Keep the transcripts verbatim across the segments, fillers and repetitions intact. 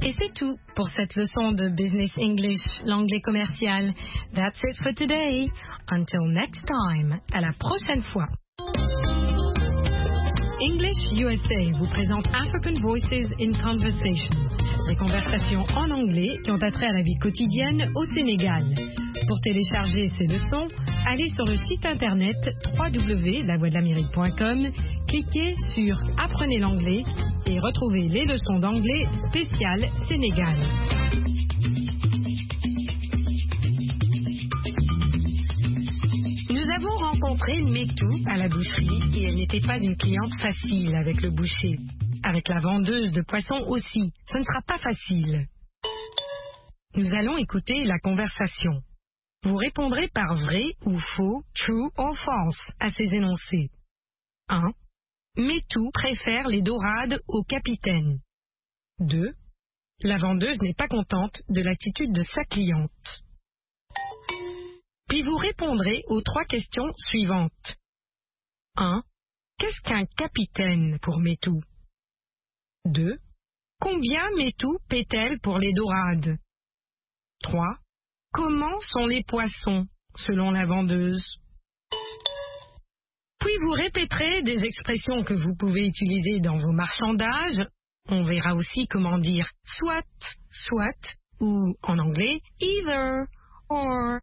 Et c'est tout pour cette leçon de Business English, l'anglais commercial. That's it for today. Until next time. À la prochaine fois. English U S A vous présente African Voices in Conversation. Des conversations en anglais qui ont attrait à la vie quotidienne au Sénégal. Pour télécharger ces leçons, allez sur le site internet w w w point la voix de l'amérique point com, cliquez sur Apprenez l'anglais et retrouvez les leçons d'anglais spéciales Sénégal. Nous avons rencontré Métou à la boucherie et elle n'était pas une cliente facile avec le boucher. Avec la vendeuse de poissons aussi, ce ne sera pas facile. Nous allons écouter la conversation. Vous répondrez par vrai ou faux, true or false, à ces énoncés. un. Métou préfère les dorades au capitaine. deux. La vendeuse n'est pas contente de l'attitude de sa cliente. Puis vous répondrez aux trois questions suivantes. un. Qu'est-ce qu'un capitaine pour Métou? deux. Combien Métou paie-t-elle pour les dorades? trois. Comment sont les poissons, selon la vendeuse? Puis vous répéterez des expressions que vous pouvez utiliser dans vos marchandages. On verra aussi comment dire soit, soit, ou en anglais either, or.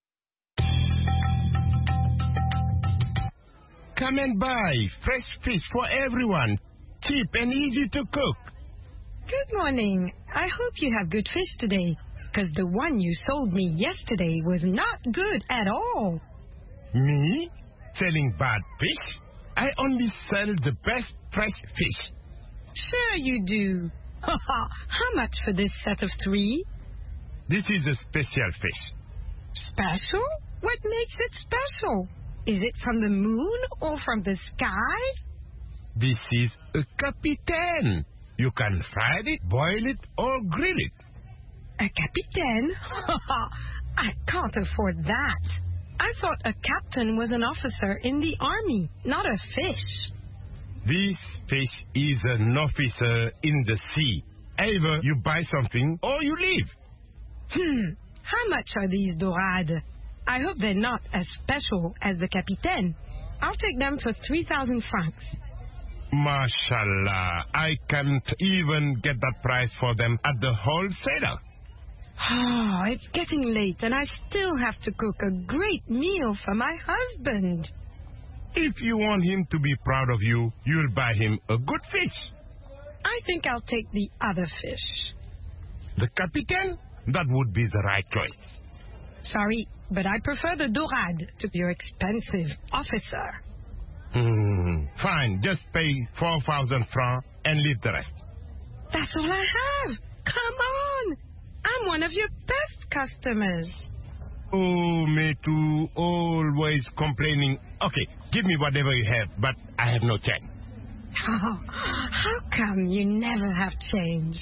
Come and buy fresh fish for everyone, cheap and easy to cook. Good morning. I hope you have good fish today, because the one you sold me yesterday was not good at all. Me? Selling bad fish? I only sell the best fresh fish. Sure you do. How much for this set of three? This is a special fish. Special? What makes it special? Is it from the moon or from the sky? This is a capitaine. You can fry it, boil it, or grill it. A capitaine? I can't afford that. I thought a captain was an officer in the army, not a fish. This fish is an officer in the sea. Either you buy something or you leave. Hmm. How much are these dorades? I hope they're not as special as the capitaine. I'll take them for three thousand francs. Mashallah, I can't even get that price for them at the wholesaler. Oh, it's getting late and I still have to cook a great meal for my husband. If you want him to be proud of you, you'll buy him a good fish. I think I'll take the other fish. The capitaine? That would be the right choice. Sorry, but I prefer the dorade to your expensive officer. Hmm, fine, just pay four thousand francs and leave the rest. That's all I have. Come on. I'm one of your best customers. Oh, Métou, always complaining. Okay, give me whatever you have, but I have no change. Oh, how come you never have change?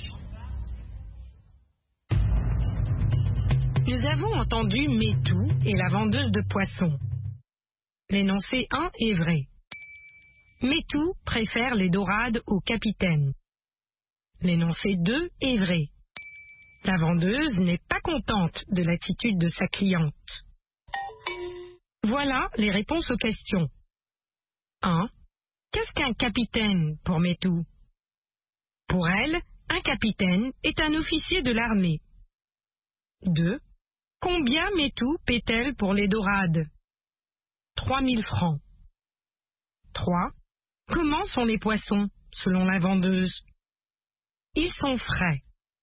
Nous avons entendu Métou et la vendeuse de poissons. L'énoncé un est vrai. Métou préfère les dorades au capitaine. L'énoncé deux est vrai. La vendeuse n'est pas contente de l'attitude de sa cliente. Voilà les réponses aux questions. un. Qu'est-ce qu'un capitaine pour Métou? Pour elle, un capitaine est un officier de l'armée. deux. Combien Métou paie-t-elle pour les dorades? trois mille francs. trois. Comment sont les poissons, selon la vendeuse? Ils sont frais.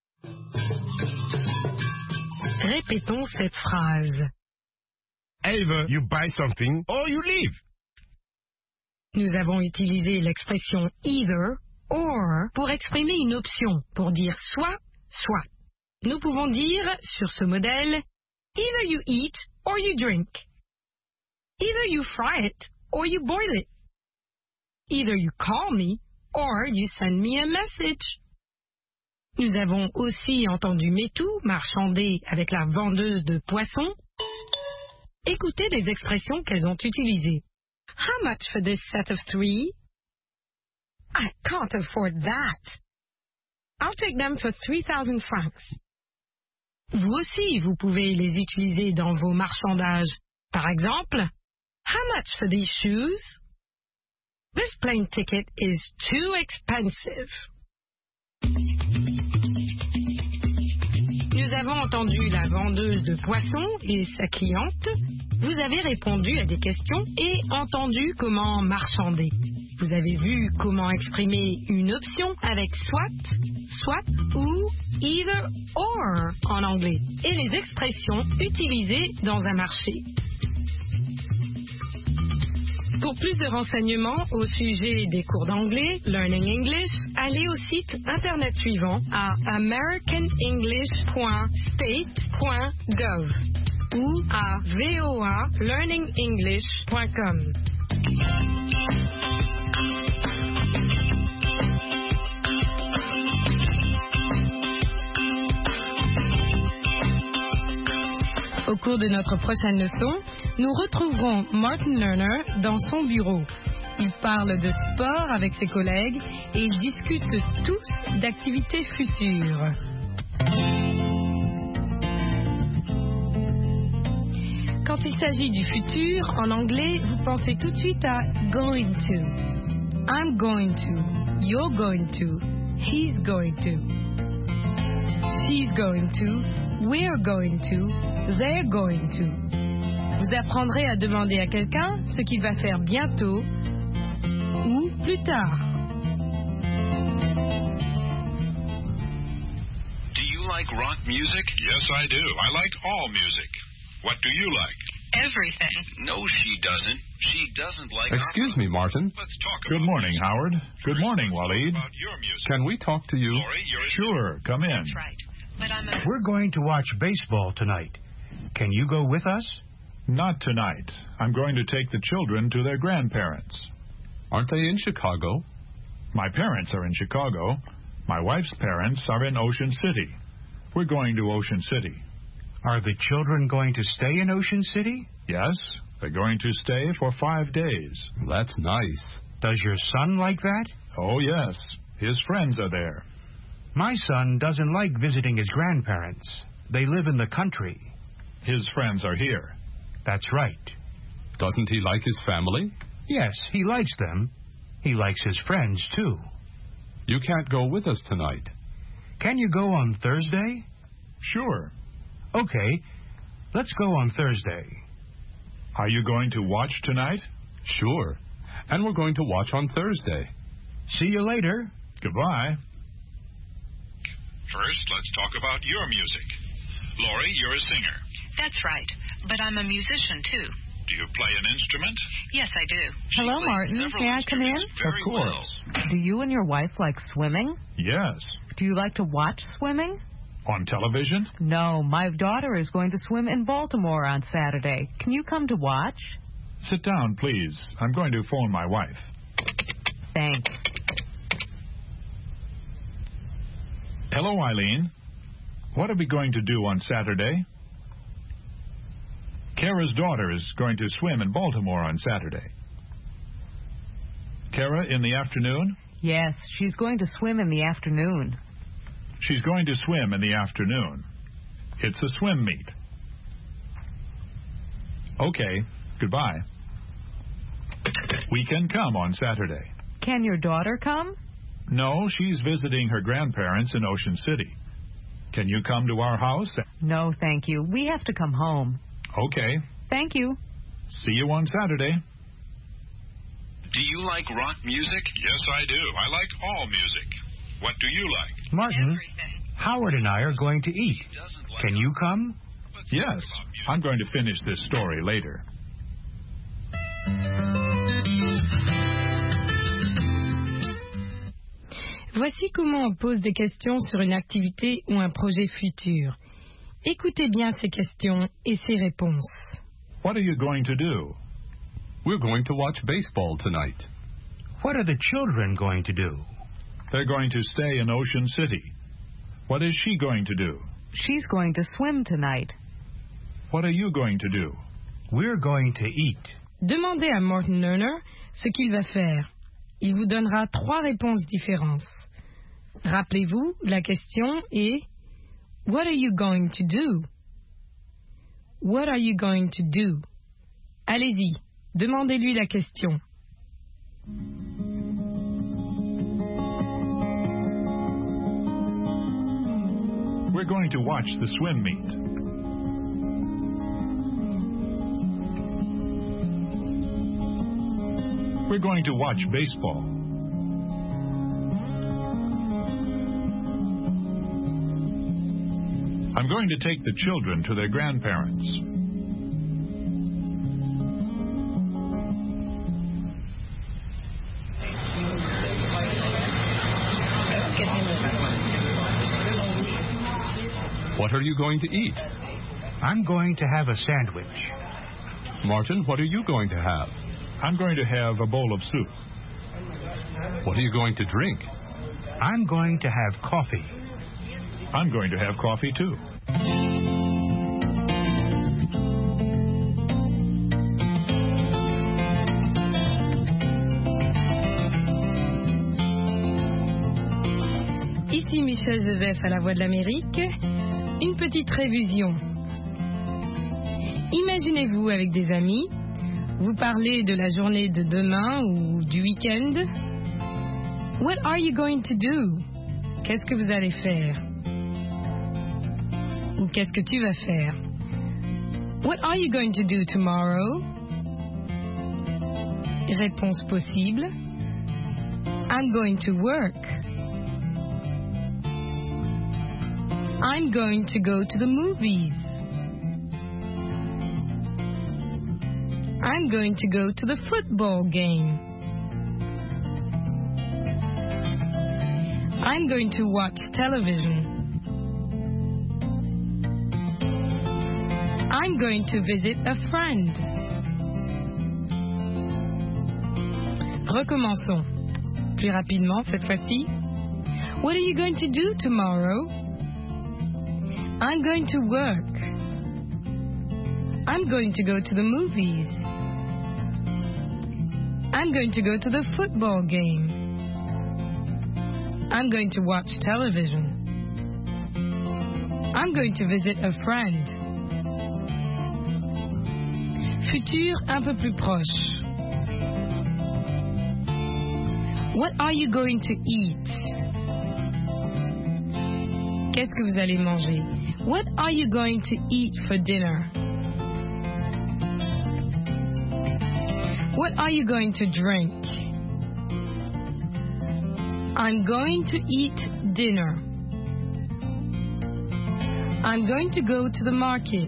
Répétons cette phrase. Either you buy something or you leave. Nous avons utilisé l'expression either, or pour exprimer une option, pour dire soit, soit. Nous pouvons dire, sur ce modèle, either you eat or you drink. Either you fry it or you boil it. Either you call me or you send me a message. Nous avons aussi entendu Métou marchander avec la vendeuse de poissons. Écoutez les expressions qu'elles ont utilisées. How much for this set of three? I can't afford that. I'll take them for three thousand francs. Vous aussi, vous pouvez les utiliser dans vos marchandages. Par exemple, how much for these shoes? This plane ticket is too expensive. Nous avons entendu la vendeuse de poissons et sa cliente. Vous avez répondu à des questions et entendu comment marchander. Vous avez vu comment exprimer une option avec soit, soit ou either or en anglais et les expressions utilisées dans un marché. Pour plus de renseignements au sujet des cours d'anglais, Learning English, allez au site internet suivant à american english point state point gov ou à voa learning english point com. Au cours de notre prochaine leçon, nous retrouverons Martin Lerner dans son bureau. Il parle de sport avec ses collègues et ils discutent tous d'activités futures. Quand il s'agit du futur, en anglais, vous pensez tout de suite à going to. I'm going to. You're going to. He's going to. She's going to. We're going to. They're going to. Vous apprendrez à demander à quelqu'un ce qu'il va faire bientôt ou plus tard. Do you like rock music? Yes, I do. I like all music. What do you like? Everything. No, she doesn't. She doesn't like... Excuse me, Martin. Let's talk about Good morning, music. Howard. Good morning, Waleed. About your music. Can we talk to you? Lori, you're Sure, come in. That's right. But I'm a... We're going to watch baseball tonight. Can you go with us? Not tonight. I'm going to take the children to their grandparents. Aren't they in Chicago? My parents are in Chicago. My wife's parents are in Ocean City. We're going to Ocean City. Are the children going to stay in Ocean City? Yes, they're going to stay for five days. That's nice. Does your son like that? Oh, yes. His friends are there. My son doesn't like visiting his grandparents. They live in the country. His friends are here. That's right. Doesn't he like his family? Yes, he likes them. He likes his friends, too. You can't go with us tonight. Can you go on Thursday? Sure. Okay, let's go on Thursday. Are you going to watch tonight? Sure. And we're going to watch on Thursday. See you later. Goodbye. First, let's talk about your music. Lori, you're a singer. That's right. But I'm a musician, too. Do you play an instrument? Yes, I do. Hello, She plays Martin. several May I come in? instruments very Of course. well. Do you and your wife like swimming? Yes. Do you like to watch swimming? On television? No, my daughter is going to swim in Baltimore on Saturday. Can you come to watch? Sit down, please. I'm going to phone my wife. Thanks. Hello, Eileen. What are we going to do on Saturday? Kara's daughter is going to swim in Baltimore on Saturday. Kara, in the afternoon? Yes, she's going to swim in the afternoon. She's going to swim in the afternoon. It's a swim meet. Okay, goodbye. We can come on Saturday. Can your daughter come? No, she's visiting her grandparents in Ocean City. Can you come to our house? No, thank you. We have to come home. Okay. Thank you. See you on Saturday. Do you like rock music? Yes, I do. I like all music. What do you like? Martin, Everything. Howard and I are going to eat. She doesn't like Can you come? Let's Yes, talk about music. I'm going to finish this story later. Voici comment on pose des questions sur une activité ou un projet futur. Écoutez bien ces questions et ces réponses. What are you going to do? We're going to watch baseball tonight. What are the children going to do? They're going to stay in Ocean City. What is she going to do? She's going to swim tonight. What are you going to do? We're going to eat. Demandez à Martin Lerner ce qu'il va faire. Il vous donnera trois réponses différentes. Rappelez-vous, la question est What are you going to do? What are you going to do? Allez-y, demandez-lui la question. We're going to watch the swim meet. We're going to watch baseball. I'm going to take the children to their grandparents. What are you going to eat? I'm going to have a sandwich. Martin, what are you going to have? I'm going to have a bowl of soup. What are you going to drink? I'm going to have coffee. I'm going to have coffee too. Ici Michel Joseph à la Voix de l'Amérique. Une petite révision. Imaginez-vous avec des amis, vous parlez de la journée de demain ou du week-end. What are you going to do? Qu'est-ce que vous allez faire? Ou qu'est-ce que tu vas faire? What are you going to do tomorrow? Réponse possible. I'm going to work. I'm going to go to the movies. I'm going to go to the football game. I'm going to watch television. I'm going to visit a friend. Recommençons. Plus rapidement cette fois-ci. What are you going to do tomorrow? I'm going to work. I'm going to go to the movies. I'm going to go to the football game. I'm going to watch television. I'm going to visit a friend. Futur un peu plus proche. What are you going to eat? Qu'est-ce que vous allez manger? What are you going to eat for dinner? What are you going to drink? I'm going to eat dinner. I'm going to go to the market.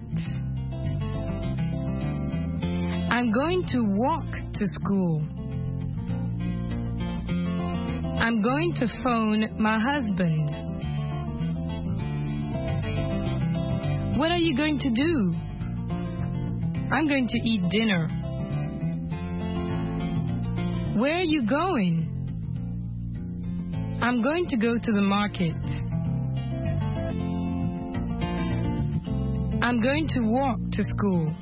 I'm going to walk to school. I'm going to phone my husband. What are you going to do? I'm going to eat dinner. Where are you going? I'm going to go to the market. I'm going to walk to school.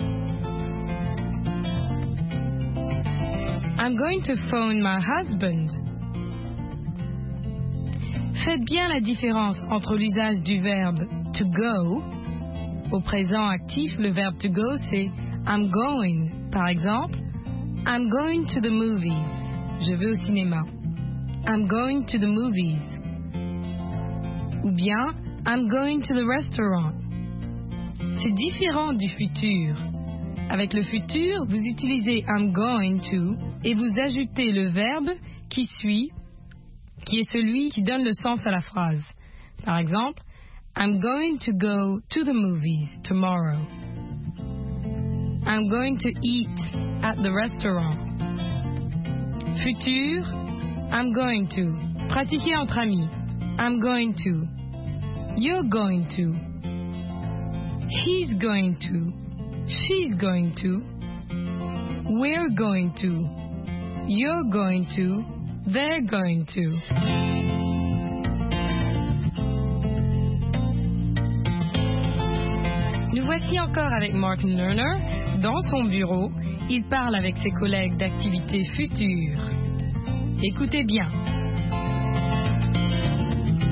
I'm going to phone my husband. Faites bien la différence entre l'usage du verbe to go. Au présent actif, le verbe to go, c'est I'm going. Par exemple, I'm going to the movies. Je vais au cinéma. I'm going to the movies. Ou bien, I'm going to the restaurant. C'est différent du futur. Avec le futur, vous utilisez I'm going to et vous ajoutez le verbe qui suit, qui est celui qui donne le sens à la phrase. Par exemple, I'm going to go to the movies tomorrow. I'm going to eat at the restaurant. Futur, I'm going to. Pratiquez entre amis. I'm going to. You're going to. He's going to. She's going to. We're going to. You're going to. They're going to. Nous voici encore avec Martin Lerner. Dans son bureau, il parle avec ses collègues d'activités futures. Écoutez bien.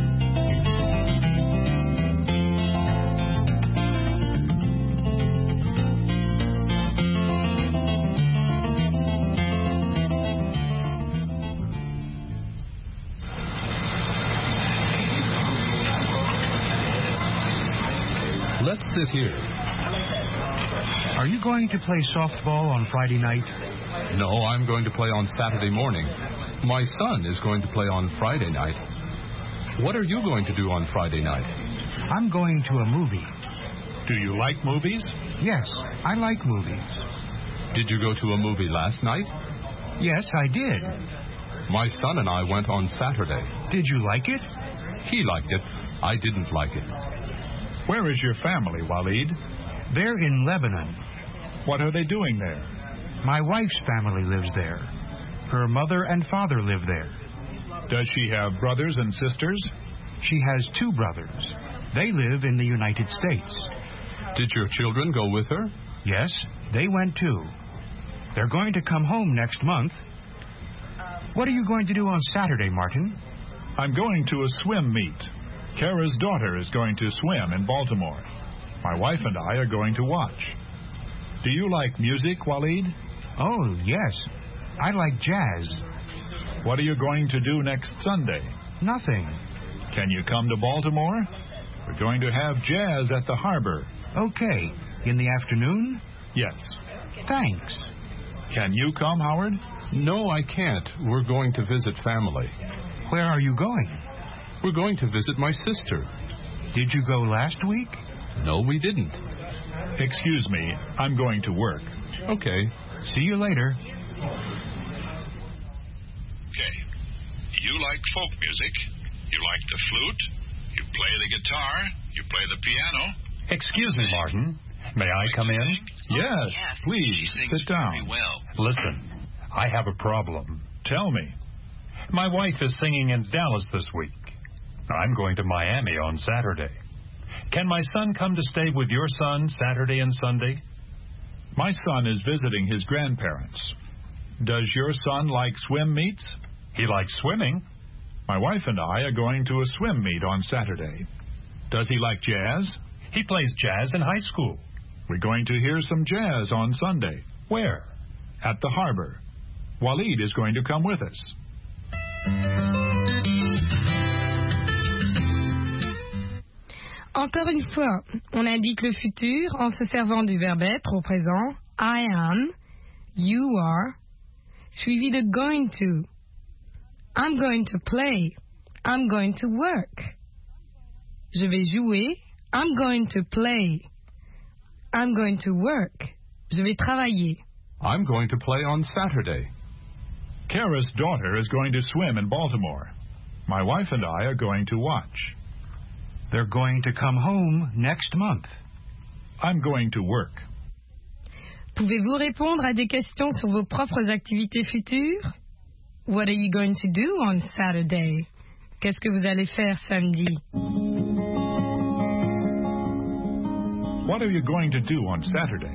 Let's sit here. Are you going to play softball on Friday night? No, I'm going to play on Saturday morning. My son is going to play on Friday night. What are you going to do on Friday night? I'm going to a movie. Do you like movies? Yes, I like movies. Did you go to a movie last night? Yes, I did. My son and I went on Saturday. Did you like it? He liked it. I didn't like it. Where is your family, Walid? They're in Lebanon. What are they doing there? My wife's family lives there. Her mother and father live there. Does she have brothers and sisters? She has two brothers. They live in the United States. Did your children go with her? Yes, they went too. They're going to come home next month. What are you going to do on Saturday, Martin? I'm going to a swim meet. Kara's daughter is going to swim in Baltimore. My wife and I are going to watch. Do you like music, Walid? Oh, yes. I like jazz. What are you going to do next Sunday? Nothing. Can you come to Baltimore? We're going to have jazz at the harbor. Okay. In the afternoon? Yes. Thanks. Can you come, Howard? No, I can't. We're going to visit family. Where are you going? We're going to visit my sister. Did you go last week? No, we didn't. Excuse me, I'm going to work. Okay. See you later. Okay. You like folk music. You like the flute. You play the guitar. You play the piano. Excuse me, Martin. May I come in? Yes, please, sit down. Well. Listen, I have a problem. Tell me. My wife is singing in Dallas this week. I'm going to Miami on Saturday. Can my son come to stay with your son Saturday and Sunday? My son is visiting his grandparents. Does your son like swim meets? He likes swimming. My wife and I are going to a swim meet on Saturday. Does he like jazz? He plays jazz in high school. We're going to hear some jazz on Sunday. Where? At the harbor. Walid is going to come with us. Encore une fois, on indique le futur en se servant du verbe être au présent, I am, you are, suivi de going to. I'm going to play. I'm going to work. Je vais jouer. I'm going to play. I'm going to work. Je vais travailler. I'm going to play on Saturday. Kara's daughter is going to swim in Baltimore. My wife and I are going to watch. They're going to come home next month. I'm going to work. Pouvez-vous répondre à des questions sur vos propres activités futures? What are you going to do on Saturday? Qu'est-ce que vous allez faire samedi? What are you going to do on Saturday?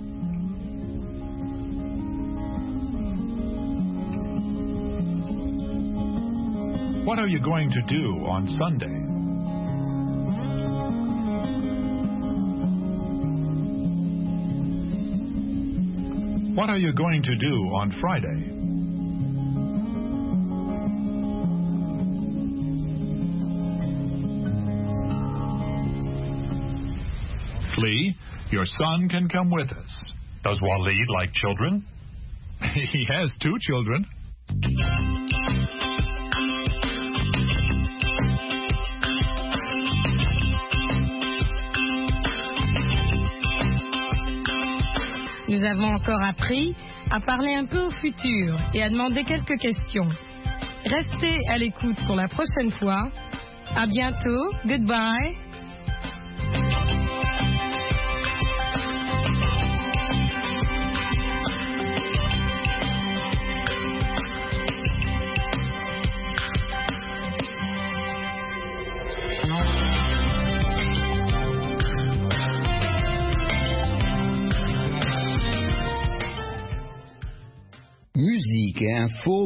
What are you going to do on Sunday? What are you going to do on Friday? Lee, your son can come with us. Does Walid like children? He has two children. Nous avons encore appris à parler un peu au futur et à demander quelques questions. Restez à l'écoute pour la prochaine fois. À bientôt. Goodbye. Musique et info